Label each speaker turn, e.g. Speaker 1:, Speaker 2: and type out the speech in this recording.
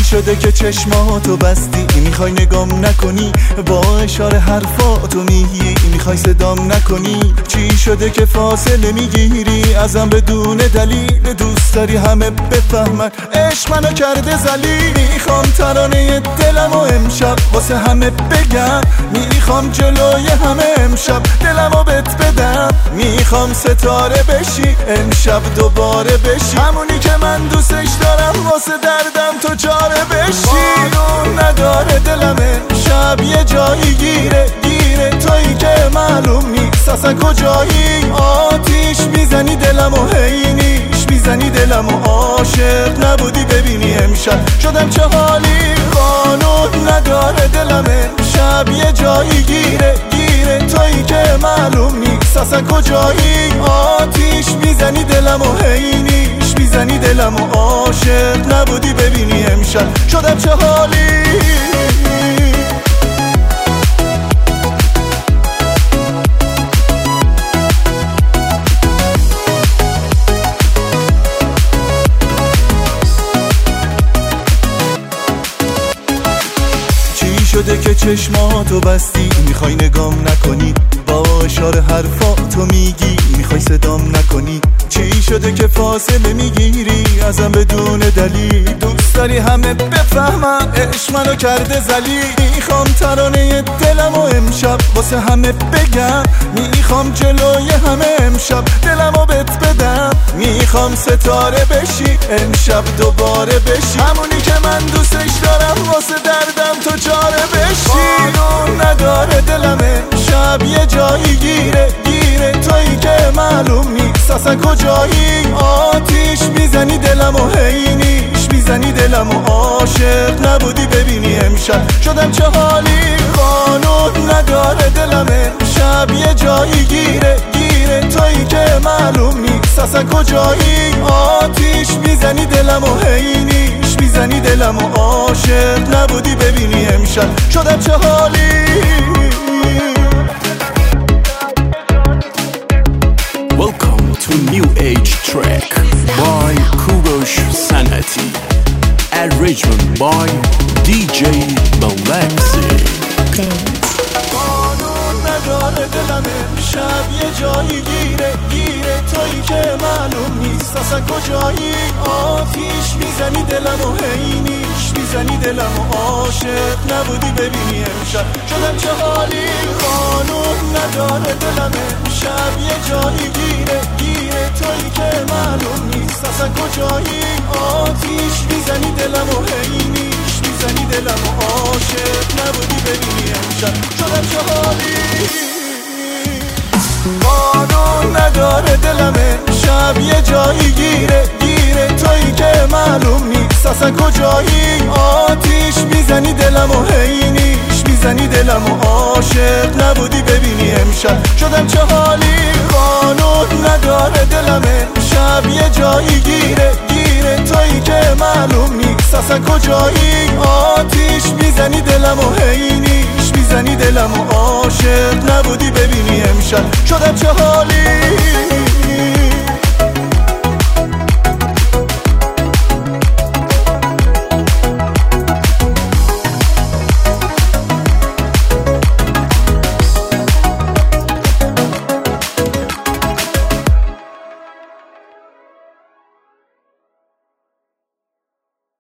Speaker 1: شده که چشماتو بستی میخوای نگام نکنی، با اشاره حرفاتو میگی میخوای صدام نکنی. چی شده که فاصله میگیری ازم بدون دلیل، دوست داری همه بفهمن عشق منو کرده ذلیل. میخوام ترانه دلمو امشب واسه همه بگم، میخوام جلوی همه امشب دلمو بهت بدم. میخوام ستاره بشی امشب دوباره بشی، همونی که من دوستش دارم واسه دردم تو چاره بشی. قانون نداره دلم امشب یه جایی گیره تویی که معلوم نیست اصلا کجایی. آتیش میزنی دلمو هی نیش میزنی دلمو، عاشق نبودی ببینی امشب شدم چه حالی. قانون نداره دلم امشب یه جایی گیره تویی که معلوم نیست اصلا کجایی. آتیش میزنی دلمو هی نیش میزنی دلمو، عاشق نبودی ببینی امشب شدم چه حالی. شده که چشماتو بستی میخوای نگام نکنی، با اشاره حرفاتو میگی میخوای صدام نکنی. چی شده که فاصله میگیری ازم بدون دلیل، دوست داری همه بفهمن عشق منو کرده ذلیل. میخوام ترانه دلمو امشب واسه همه بگم، میخوام جلوی همه امشب دلمو بهت بدم. میخوام ستاره بشی امشب دوباره بشی، همونی که من دوستش دارم واسه دردم تو چاره بشی. قانون نداره دلم امشب یه جایی گیره تویی که معلوم نیست اصلا کجایی. آتیش میزنی دلمو هی نیش میزنی دلمو، عاشق نبودی ببینی امشب شدم چه حالی. قانون نداره دلم امشب یه جایی گیره تویی که معلوم نیست اصلا کجایی. آتیش میزنی دلمو هی نیش میزنی دلمو، عاشق نبودی ببینی امشب شدم چه حالی.
Speaker 2: Welcome to New Age track by Kurosh Sanati, arrangement by DJ Malaxi.
Speaker 1: قانون نداره دلم امشب یه جایی گیره تویی که معلوم نیست اصلا کجایی. آتیش میزنی دلمو هی نیش میزنی دلمو، عاشق نبودی ببینی امشب شدم چه حالی. قانون نداره دلم امشب یه جایی گیره تویی که معلوم نیست اصلا کجایی. آتیش میزنی دلمو هی نیش میزنی دلمو، عاشق نبودی ببینی امشب شدم چه حالی. قانون نداره دلم امشب یه جایی گیره تویی که معلوم نیست اصلا کجایی. آتیش میزنی دلمو هی نیش میزنی دلمو، عاشق نبودی ببینی امشب شدم چه حالی. قانون نداره دلم امشب یه جایی گیره تویی که معلوم نیست اصلا کجایی. آتیش میزنی دلمو هی نیش میزنی دلمو، عاشق نبودی ببینی امشب شدم چه حالی.